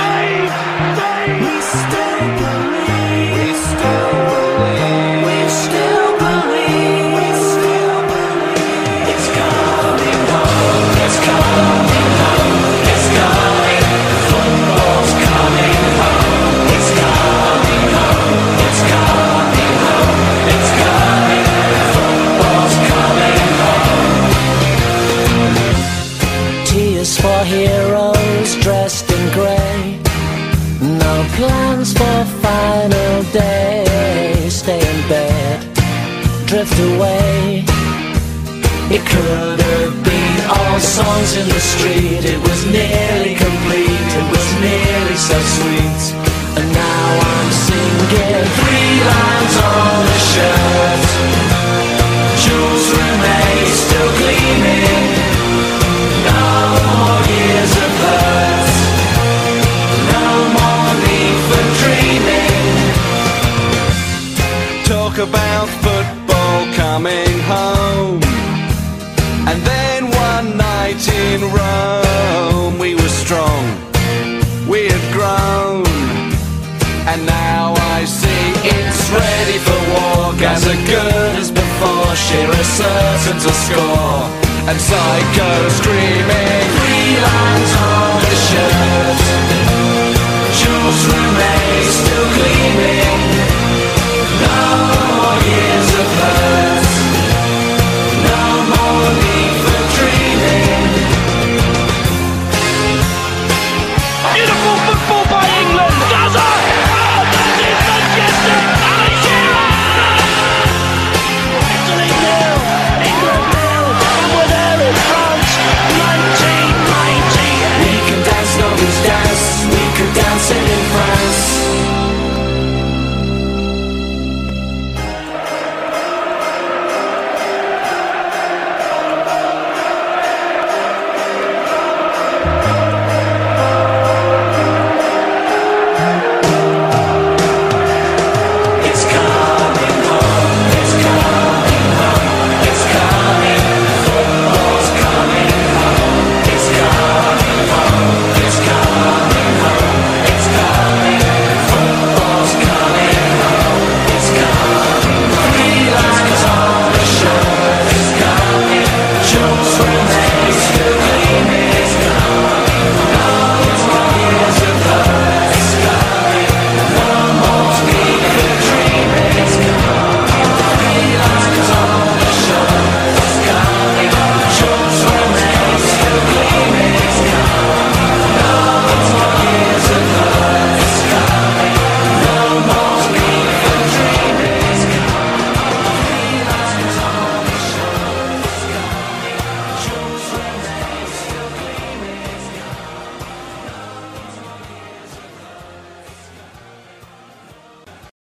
We still believe. We still believe. We still believe. We still believe. It's coming home. It's coming home. It's coming. Football's coming home. It's coming home. It's coming home. It's coming. Football's coming home. Tears for heroes dressed in grey. No plans for final day. Stay in bed, drift away. It could have been all songs in the street. It was nearly complete. It was nearly so sweet. And now I'm singing 3 lines on a shirt. Jules Rimet still gleaming. No more years of hurt. No more need for dreaming. Talk about football coming home. And then one night in Rome, we were strong, we had grown. And now I see it's ready for war. Gaza good as before, Shearer certain to score. And Psycho screaming 3 lines on the shirt.